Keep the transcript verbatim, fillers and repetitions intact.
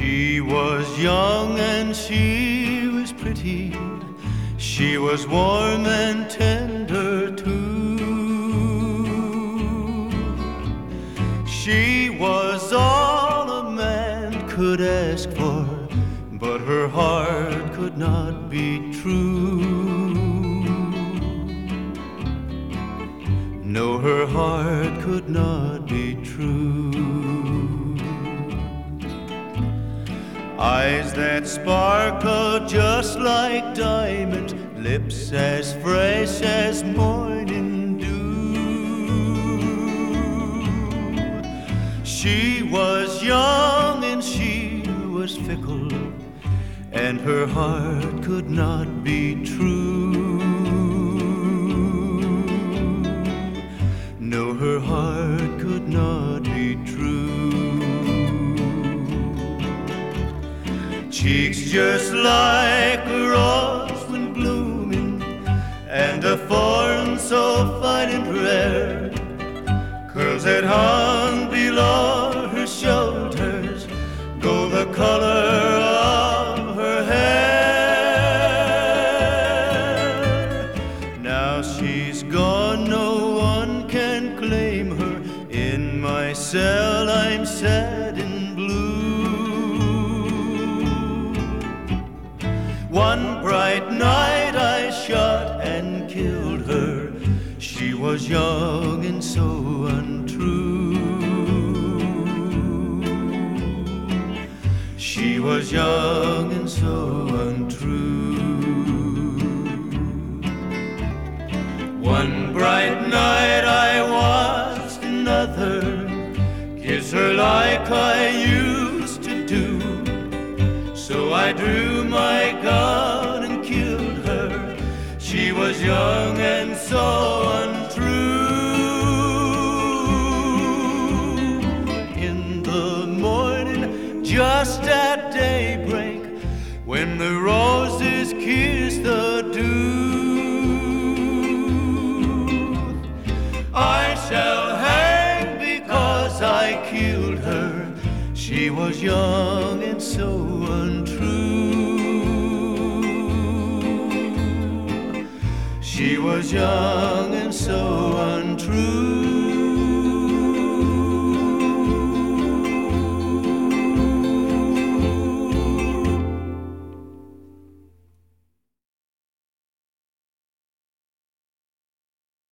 She was young and she was pretty. She was warm and tender too. She was all a man could ask for, but her heart could not be true. No, her heart could not be true. Eyes that sparkle just like diamonds, lips as fresh as morning dew. She was young and she was fickle, and her heart could not be true. No, her heart could not be true. Cheeks just like a rose when blooming, and a form so fine and rare. Curls that hung below her shoulders go the color of her hair. Now she's gone, no one can claim her. In my cell I'm sad and blue. One bright night I shot and killed her. She was young and so untrue. She was young and so untrue. One bright night I watched another kiss her like I used to do. So I drew my gun and killed her. She was young and so untrue. In the morning, just at daybreak, when the roses kiss the dew, I shall hang because I killed her. She was young and so untrue. She was young and so untrue.